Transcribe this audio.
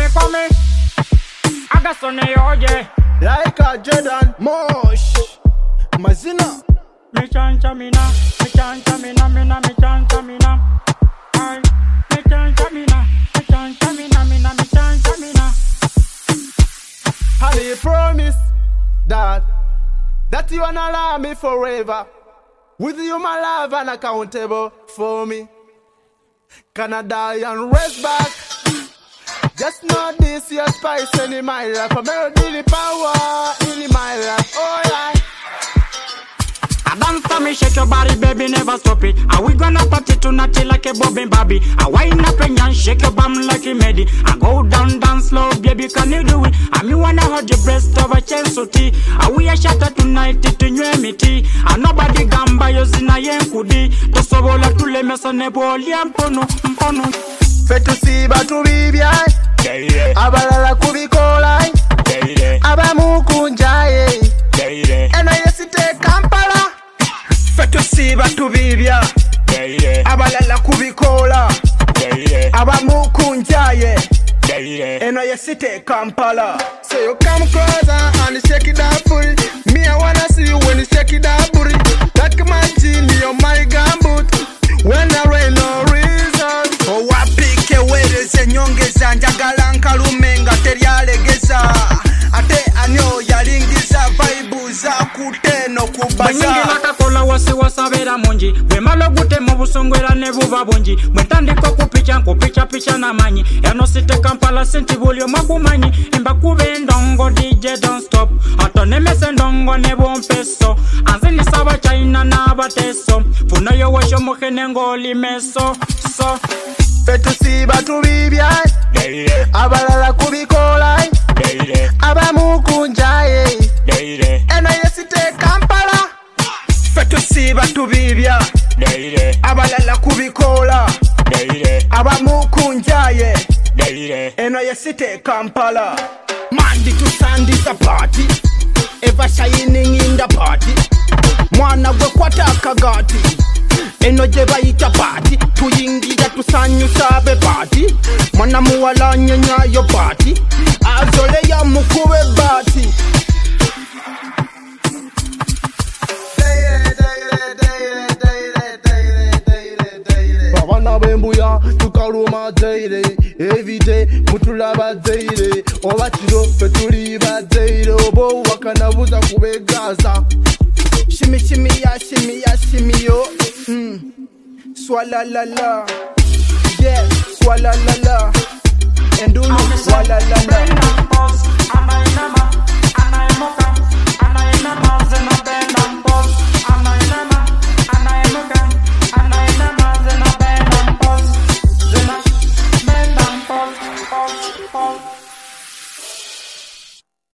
come. I got Sonny Oje. Like a Jordan Mosh Mazina. Me chancha mina, me chancha mina, mina, me chancha mina. Aye, me chancha mina, me chancha mina, mina, me chancha mina. Honey, promise that you wanna love me forever. With you, my love, unaccountable for me. Can I die and rest back? Just know this, your spice in my life. A melody, the power in my life. Oh yeah. I dance for me, shake your body, baby, never stop it. Are we gonna party tonight like a Bob and Bobby? I wind up and shake your bum like a Medi. I go down, dance slow, baby, can you do it? I me wanna hold your breast of a chance to tea. Are we a shatter tonight to new miti? And nobody gamba yosina yenkudi. To sobola to le mesone boli ampono, mpono. Fetu siba tu bibia. Abalala kubikola. Abamukunjaye. Eno yesite Kampala. Fetu siba tu bibia. Abalala kubikola. Abamukunjaye. Eno yesite Kampala. So you come closer and shake it up booty. Me I wanna see you when you shake it up booty. Like my genie on my gambut. When I rain no reason. Oh wapike wereze nyongeza njagala nkalumenga teryalegeza. Ate anyo yalingiza vaibu za kuteno kubaza. Banyingi lakakola wasi wasabera munji. Bwemalo gute mubusongwera nebuba bunji. Mwetandiko kupicha picha na manyi. Eno site Kampala senti bulyo makumanyi. Imba kube ndongo DJ don't stop. Atone mese ndongo nebo mpeso. Anzini saba China na abateso. Funa yo washo mukhene ngoli meso. So Fetu siba tu bibia. Abalala kubikola. Abamukunjaye. Eno yesite Kampala. Fetu siba tu bibia. Abalala kubikola. Abamukunjaye. Eno yesite Kampala. Monday to Sunday's a party. Ever shining in the party. Mwana gwe kwata kagati. Eno jeba ita party. Tuyingira tusanyu sabe party. Mwana muwala nyenya yo party. Azole ya mukube bati. Babana bembuya tukaluma daily. Every day mutulaba daily. Obachiro fetuliba daily. Obo wakanabuza kubegaza. Shimmy shimmy ya shimmy yo. Swalla la la. Yeah, swalla la la. Endulu swalla la la.